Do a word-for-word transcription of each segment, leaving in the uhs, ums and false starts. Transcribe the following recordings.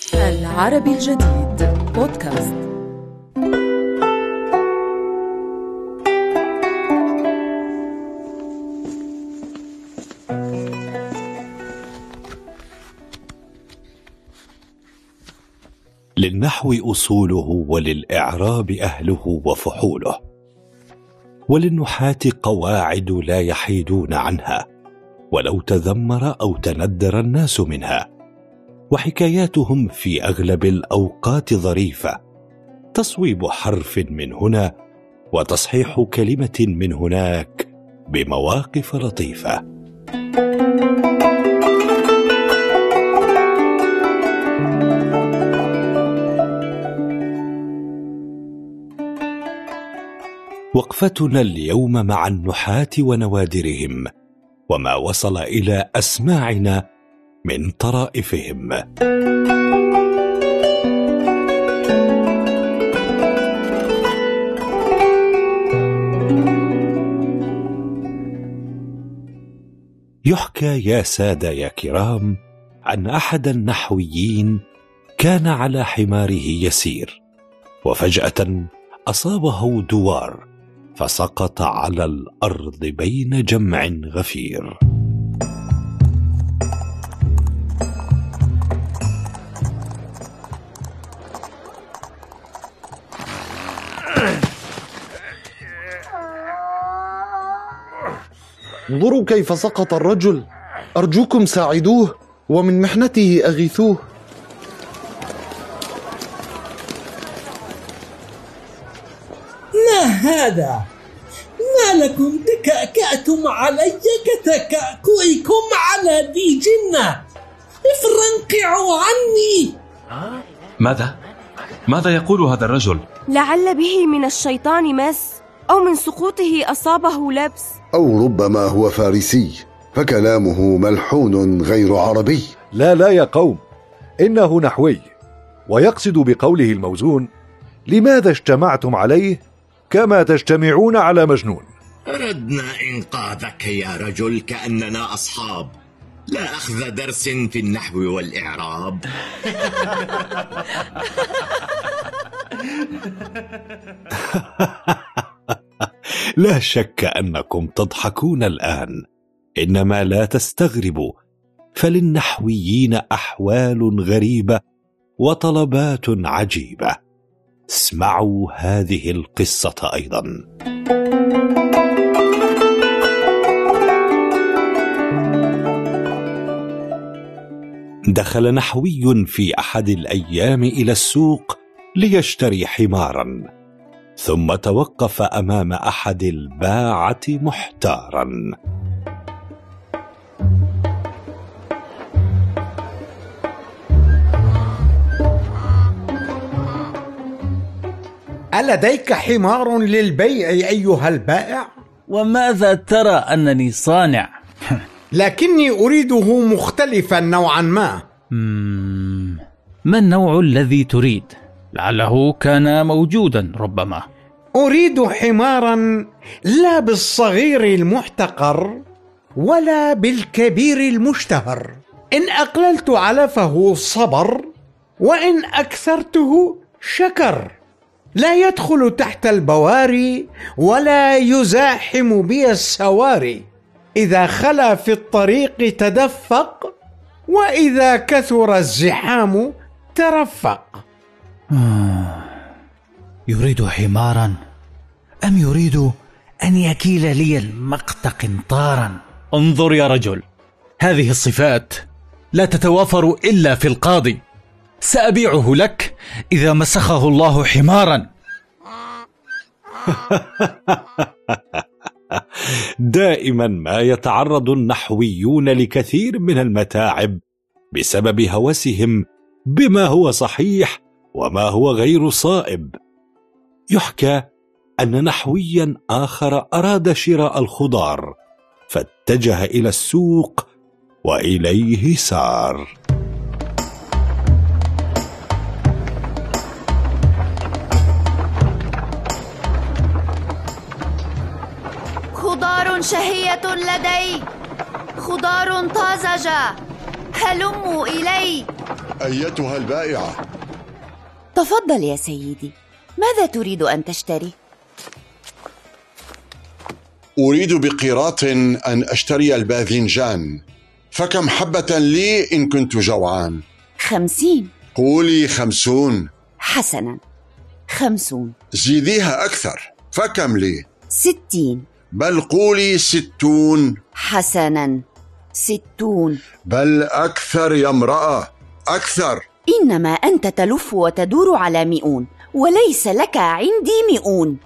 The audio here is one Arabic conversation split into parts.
العربي الجديد بودكاست. للنحو أصوله، وللإعراب أهله وفحوله، وللنحاة قواعد لا يحيدون عنها ولو تذمر أو تندر الناس منها، وحكاياتهم في أغلب الأوقات ظريفة، تصويب حرف من هنا وتصحيح كلمة من هناك بمواقف لطيفة. وقفتنا اليوم مع النحاة ونوادرهم، وما وصل إلى أسماعنا من طرائفهم. يحكى يا سادة يا كرام عن أحد النحويين كان على حماره يسير، وفجأة أصابه دوار فسقط على الأرض بين جمع غفير. انظروا كيف سقط الرجل، أرجوكم ساعدوه ومن محنته أغيثوه. ما هذا؟ ما لكم تكأكأتم علي كتكأكئكم على ذي جنة؟ افرنقعوا عني. ماذا؟ ماذا يقول هذا الرجل؟ لعل به من الشيطان مس، أو من سقوطه أصابه لبس، أو ربما هو فارسي فكلامه ملحون غير عربي. لا لا يا قوم، إنه نحوي، ويقصد بقوله الموزون: لماذا اجتمعتم عليه كما تجتمعون على مجنون؟ أردنا إنقاذك يا رجل كأننا أصحاب، لا أخذ درس في النحو والإعراب. لا شك أنكم تضحكون الآن، إنما لا تستغربوا، فللنحويين أحوال غريبة وطلبات عجيبة. اسمعوا هذه القصة أيضا. دخل نحوي في أحد الأيام إلى السوق ليشتري حمارا، ثم توقف أمام أحد الباعة محتارا. ألديك حمار للبيع أيها البائع؟ وماذا ترى أنني صانع؟ لكني أريده مختلفا نوعا ما. مم... ما النوع الذي تريد؟ لعله كان موجودا ربما. أريد حمارا لا بالصغير المحتقر ولا بالكبير المشتهر، إن أقللت علفه صبر، وإن أكثرته شكر، لا يدخل تحت البواري ولا يزاحم بي السواري، إذا خلا في الطريق تدفق، وإذا كثر الزحام ترفق. آه. يريد حمارا أم يريد أن يكيل لي المقت قنطارا؟ انظر يا رجل، هذه الصفات لا تتوافر إلا في القاضي. سأبيعه لك إذا مسخه الله حمارا. دائما ما يتعرض النحويون لكثير من المتاعب بسبب هوسهم بما هو صحيح وما هو غير صائب. يحكى أن نحويا آخر أراد شراء الخضار، فاتجه إلى السوق وإليه سار. خضار شهية لدي، خضار طازجة، هلموا إلي. أيتها البائعة. تفضل يا سيدي، ماذا تريد أن تشتري؟ أريد بقيراط أن أشتري الباذنجان، فكم حبة لي إن كنت جوعان؟ خمسين. قولي خمسون. حسنا، خمسون. زيديها أكثر، فكم لي؟ ستين. بل قولي ستون. حسنا، ستون. بل أكثر يا امرأة، أكثر. إنما أنت تلف وتدور على مئون، وليس لك عندي مئون.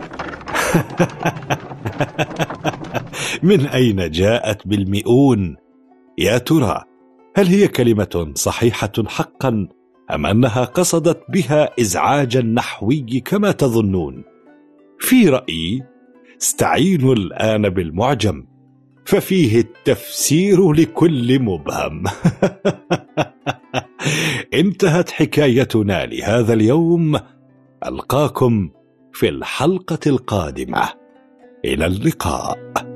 من أين جاءت بالمئون؟ يا ترى هل هي كلمة صحيحة حقا أم أنها قصدت بها إزعاج النحوي كما تظنون؟ في رأيي استعينوا الآن بالمعجم، ففيه التفسير لكل مبهم. انتهت حكايتنا لهذا اليوم. ألقاكم في الحلقة القادمة. إلى اللقاء.